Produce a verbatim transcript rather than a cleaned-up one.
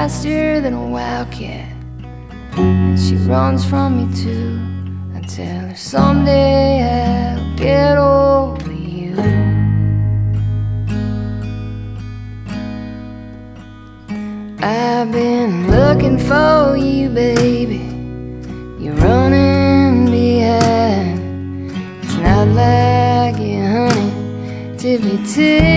faster than a wildcat, and she runs from me too. I tell her someday I'll get over you. I've been looking for you, baby. You're running behind. It's not like you, honey, to be taken.